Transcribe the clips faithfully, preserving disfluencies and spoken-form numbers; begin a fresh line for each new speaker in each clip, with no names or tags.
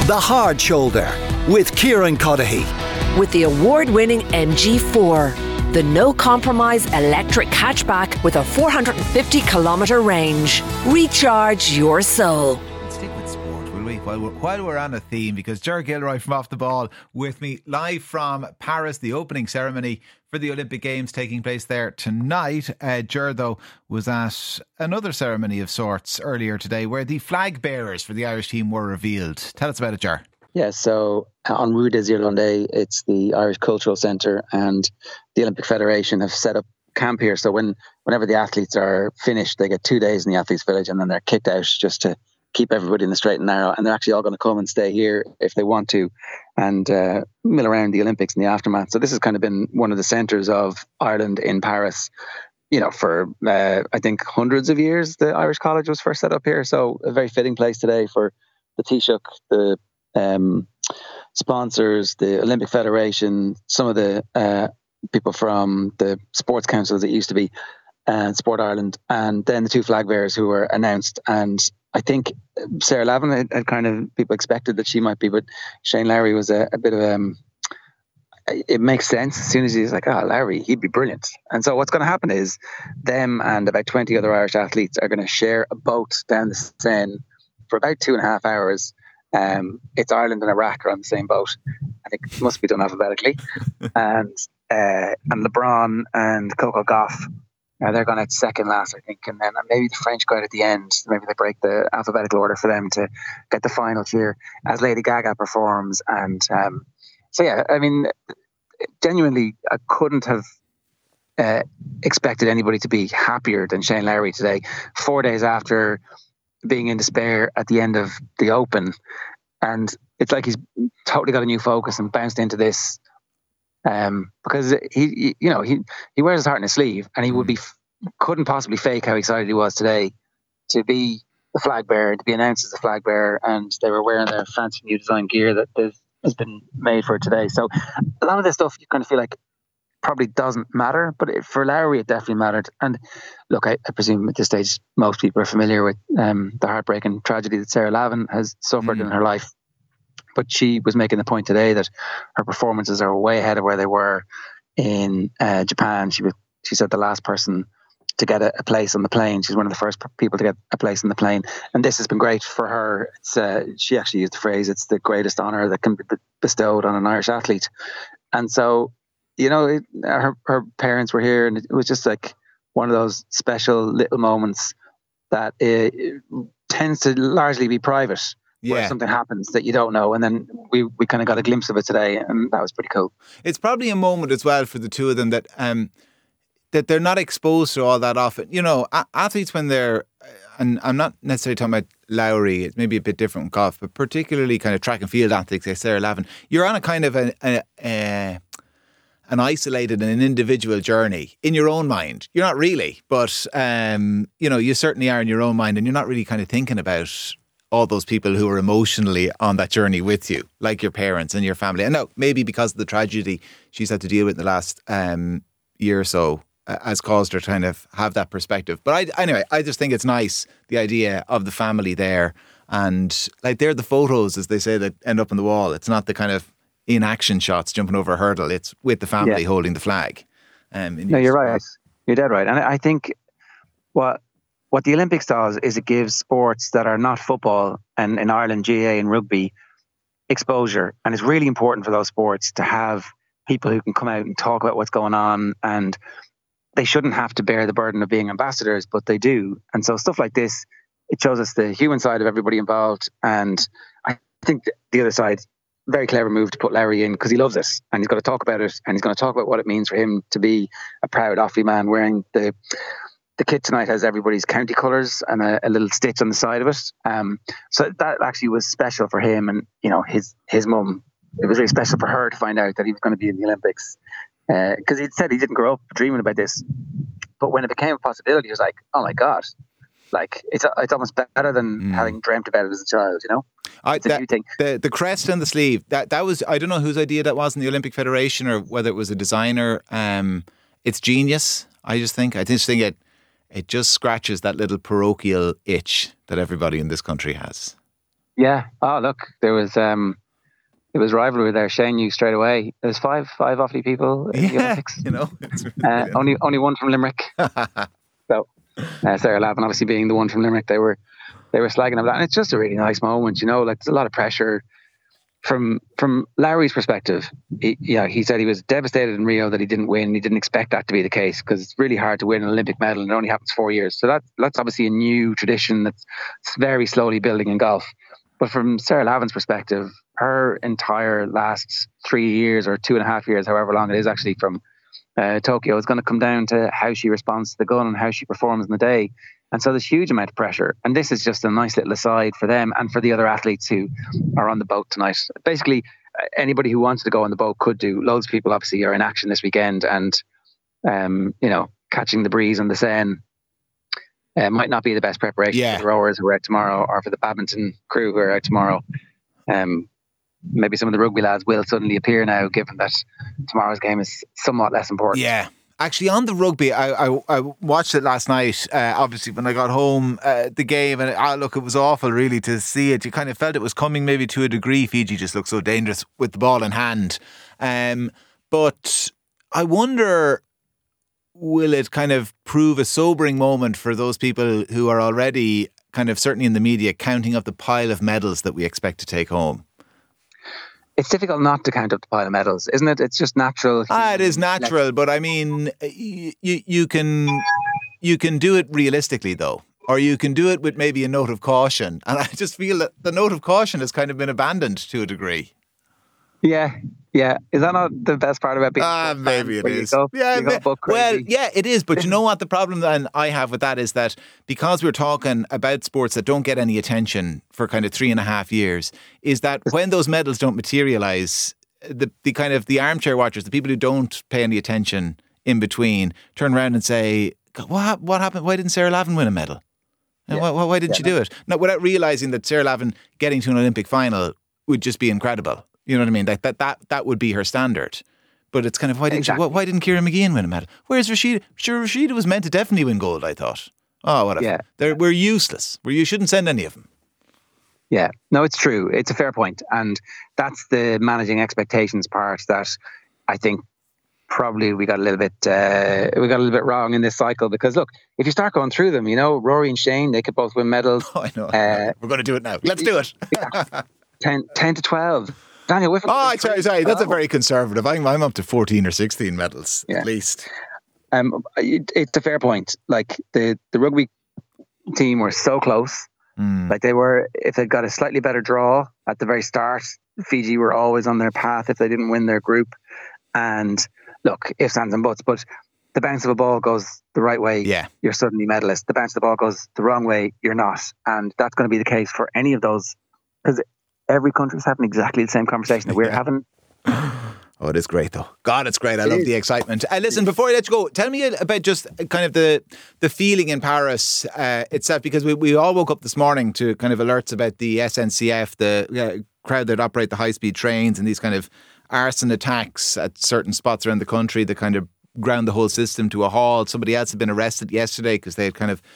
The Hard Shoulder with Kieran Cuddihy.
With the award-winning M G four, the no-compromise electric hatchback with a four hundred fifty kilometre range. Recharge your soul.
Stick with sport, will we? While we're, while we're on a theme, because Ger Gilroy from Off the Ball with me live from Paris, the opening ceremony for the Olympic Games taking place there tonight. Uh, Ger, though, was at another ceremony of sorts earlier today where the flag bearers for the Irish team were revealed. Tell us about it, Ger.
Yeah, so on Rue des Irlandais, it's the Irish Cultural Centre, and the Olympic Federation have set up camp here. So when whenever the athletes are finished, they get two days in the athletes' village, and then they're kicked out just to keep everybody in the straight and narrow. And they're actually all going to come and stay here if they want to, and uh, mill around the Olympics in the aftermath. So this has kind of been one of the centres of Ireland in Paris. You know, for uh, I think hundreds of years, the Irish College was first set up here. So a very fitting place today for the Taoiseach, the um, sponsors, the Olympic Federation, some of the uh, people from the sports councils that used to be uh, Sport Ireland, and then the two flag bearers who were announced. And I think Sarah Lavin had, had kind of people expected that she might be, but Shane Lowry was a, a bit of um. It makes sense as soon as he's like, oh, Larry, he'd be brilliant. And so what's going to happen is them and about twenty other Irish athletes are going to share a boat down the Seine for about two and a half hours. Um, it's Ireland and Iraq are on the same boat. I think it must be done alphabetically. and uh, and LeBron and Coco Gauff, uh, they're going out second last, I think. And then maybe the French go out at the end. Maybe they break the alphabetical order for them to get the final cheer as Lady Gaga performs. And um, so, yeah, I mean, genuinely, I couldn't have uh, expected anybody to be happier than Shane Lowry today. Four days after being in despair at the end of the Open, and it's like he's totally got a new focus and bounced into this um, because he, he, you know, he he wears his heart in his sleeve, and he would be couldn't possibly fake how excited he was today to be the flag bearer, to be announced as the flag bearer, and they were wearing their fancy new design gear that has been made for today. So a lot of this stuff you kind of feel like probably doesn't matter, but it, for Lowry it definitely mattered. And look, I, I presume at this stage most people are familiar with um, the heartbreaking tragedy that Sarah Lavin has suffered mm. in her life, but she was making the point today that her performances are way ahead of where they were in uh, Japan. She was, she said the last person to get a, a place on the plane. She's one of the first people to get a place on the plane, and this has been great for her. It's uh, she actually used the phrase, "It's the greatest honour that can be bestowed on an Irish athlete." And so, you know, it, her her parents were here, and it was just like one of those special little moments that it, it tends to largely be private, yeah. where something happens that you don't know, and then we we kind of got a glimpse of it today, and that was pretty cool.
It's probably a moment as well for the two of them that um that they're not exposed to all that often. You know, a- athletes when they're, and I'm not necessarily talking about Lowry, it's maybe a bit different with golf, but particularly kind of track and field athletes like Sarah Lavin, you're on a kind of a, a, a an isolated and an individual journey in your own mind. You're not really, but um, you know, you certainly are in your own mind, and you're not really kind of thinking about all those people who are emotionally on that journey with you, like your parents and your family. And now, maybe because of the tragedy she's had to deal with in the last um, year or so, has caused her to kind of have that perspective. But I, anyway, I just think it's nice, the idea of the family there. And like, they're the photos, as they say, that end up on the wall. It's not the kind of in-action shots jumping over a hurdle. It's with the family yeah. holding the flag. Um,
no, you're sport. right. You're dead right. And I think what what the Olympics does is it gives sports that are not football, and in Ireland, G A A and rugby, exposure. And it's really important for those sports to have people who can come out and talk about what's going on, and they shouldn't have to bear the burden of being ambassadors, but they do. And so stuff like this, it shows us the human side of everybody involved. And I think the other side, very clever move to put Larry in, because he loves it and he's got to talk about it, and he's going to talk about what it means for him to be a proud Offaly man. Wearing the the kit tonight has everybody's county colours and a, a little stitch on the side of it. Um, so that actually was special for him, and you know, his his mum. It was really special for her to find out that he was going to be in the Olympics. Because uh, he'd said he didn't grow up dreaming about this, but when it became a possibility, he was like, "Oh my god!" Like it's it's almost better than mm. having dreamt about it as a child, you know.
I,
it's a
that,
new thing.
The the crest and the sleeve, that that was, I don't know whose idea that was in the Olympic Federation or whether it was a designer. Um, it's genius. I just think I just think it it just scratches that little parochial itch that everybody in this country has.
Yeah. Oh, look, there was um, it was rivalry there. Shane knew straight away. There's five five Offaly people in
yeah,
the Olympics.
You know, it's
uh, only only one from Limerick. So uh, Sarah Lavin, obviously being the one from Limerick, they were they were slagging him that, and it's just a really nice moment. You know, like there's a lot of pressure from from Lowry's perspective. He, yeah, he said he was devastated in Rio that he didn't win. He didn't expect that to be the case because it's really hard to win an Olympic medal, and it only happens four years. So that that's obviously a new tradition that's very slowly building in golf. But from Sarah Lavin's perspective, her entire last three years or two and a half years, however long it is actually from uh, Tokyo, is going to come down to how she responds to the gun and how she performs in the day. And so there's huge amount of pressure. And this is just a nice little aside for them and for the other athletes who are on the boat tonight. Basically, anybody who wants to go on the boat could do. Loads of people obviously are in action this weekend and, um, you know, catching the breeze on the Seine. Uh, might not be the best preparation yeah. for the rowers who are out tomorrow or for the badminton crew who are out tomorrow. Um, maybe some of the rugby lads will suddenly appear now, given that tomorrow's game is somewhat less important.
Yeah. Actually, on the rugby, I I, I watched it last night, uh, obviously, when I got home, uh, the game, and oh, look, it was awful, really, to see it. You kind of felt it was coming maybe to a degree. Fiji just looked so dangerous with the ball in hand. Um, but I wonder, will it kind of prove a sobering moment for those people who are already kind of, certainly in the media, counting up the pile of medals that we expect to take home?
It's difficult not to count up the pile of medals, isn't it? It's just natural.
Ah, it is natural, but I mean, you you can you can do it realistically, though, or you can do it with maybe a note of caution. And I just feel that the note of caution has kind of been abandoned to a degree.
Yeah, yeah. Is that not the best part about being?
Ah, maybe it is.
Go,
yeah, ma- well, yeah, it is. But you know what? The problem that I have with that is that because we're talking about sports that don't get any attention for kind of three and a half years, is that when those medals don't materialise, the the kind of the armchair watchers, the people who don't pay any attention in between, turn around and say, "What what happened? Why didn't Sarah Lavin win a medal? And yeah. why, why didn't yeah, she do no. it?" Now, without realising that Sarah Lavin getting to an Olympic final would just be incredible. You know what I mean? Like that, that, that would be her standard. But it's kind of, why didn't exactly. you, why didn't Ciara McGeehan win a medal? Whereas Rashida, sure, Rashida was meant to definitely win gold, I thought. Oh, whatever. Yeah. They're, we're useless. We're, you shouldn't send any of them.
Yeah, no, it's true. It's a fair point. And that's the managing expectations part that I think probably we got a little bit, uh, we got a little bit wrong in this cycle. Because look, if you start going through them, you know, Rory and Shane, they could both win medals.
Oh, I know. Uh, we're going to do it now. Let's do it.
yeah. ten, ten to twelve. Daniel Whiffen.
Oh, sorry, sorry. That's a very conservative. I'm, I'm up to fourteen or sixteen medals, yeah. at least.
Um, it, it's a fair point. Like, the, the rugby team were so close. Mm. Like, they were, if they got a slightly better draw at the very start, Fiji were always on their path if they didn't win their group. And look, ifs, ands and buts, but the bounce of a ball goes the right way,
yeah.
you're suddenly medalist. The bounce of the ball goes the wrong way, you're not. And that's going to be the case for any of those, because every country's having exactly the same conversation that we're yeah. having.
Oh, it is great, though. God, it's great. I it love is. the excitement. Uh, listen, before I let you go, tell me about just kind of the the feeling in Paris uh, itself, because we, we all woke up this morning to kind of alerts about the S N C F, the uh, crowd that operate the high-speed trains, and these kind of arson attacks at certain spots around the country that kind of ground the whole system to a halt. Somebody else had been arrested yesterday because they had kind of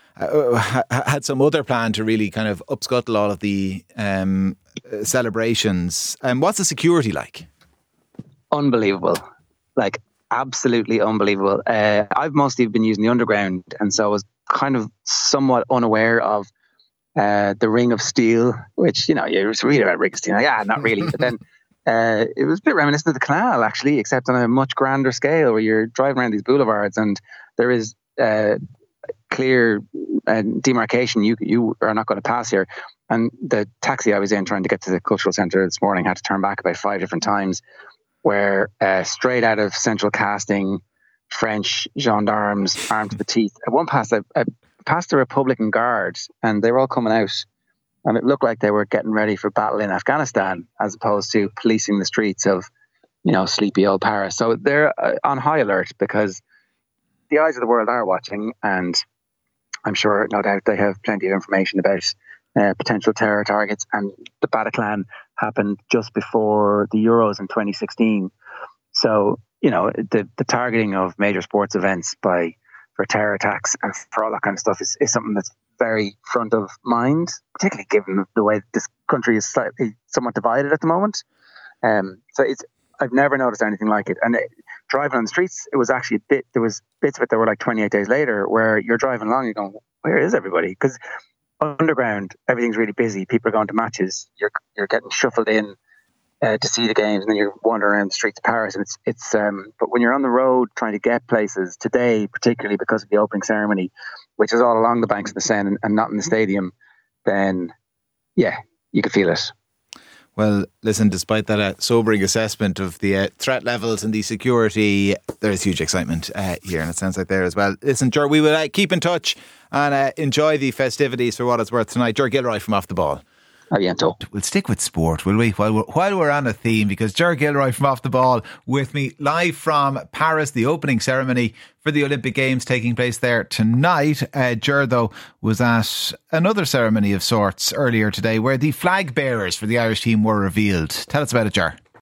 Uh, had some other plan to really kind of upscuttle all of the um, uh, celebrations. And um, what's the security like?
Unbelievable. Like, absolutely unbelievable. Uh, I've mostly been using the underground, and so I was kind of somewhat unaware of uh, the Ring of Steel, which, you know, you read about Ring of Steel. Like, yeah, not really. But then uh, it was a bit reminiscent of the Canal, actually, except on a much grander scale, where you're driving around these boulevards and there is uh, clear uh, demarcation. You you are not going to pass here. And the taxi I was in trying to get to the cultural centre this morning had to turn back about five different times, where uh, straight out of central casting, French gendarmes armed to the teeth. At one pass, I, I passed the Republican Guard, and they were all coming out, and it looked like they were getting ready for battle in Afghanistan, as opposed to policing the streets of, you know, sleepy old Paris. So they're uh, on high alert, because the eyes of the world are watching, and I'm sure, no doubt, they have plenty of information about uh, potential terror targets. And the Bataclan happened just before the Euros in twenty sixteen. So, you know, the, the targeting of major sports events by for terror attacks and for all that kind of stuff is, is something that's very front of mind, particularly given the way this country is slightly somewhat divided at the moment. Um, so it's I've never noticed anything like it. And it, driving on the streets, it was actually a bit. There was bits of it that were like twenty-eight days later, where you're driving along, you're going, "Where is everybody?" Because underground, everything's really busy. People are going to matches. You're you're getting shuffled in uh, to see the games, and then you're wandering around the streets of Paris. And it's it's. Um, but when you're on the road trying to get places today, particularly because of the opening ceremony, which is all along the banks of the Seine and, and not in the stadium, then yeah, you can feel it.
Well, listen, despite that uh, sobering assessment of the uh, threat levels and the security, there's huge excitement uh, here, and it sounds like there as well. Listen, Ger, we will uh, keep in touch and uh, enjoy the festivities for what it's worth tonight. Ger Gilroy from Off the Ball. We'll stick with sport, will we? While we're, while we're on a theme, because Ger Gilroy from Off the Ball with me live from Paris, the opening ceremony for the Olympic Games taking place there tonight. Uh, Ger, though, was at another ceremony of sorts earlier today where the flag bearers for the Irish team were revealed. Tell us about it, Ger.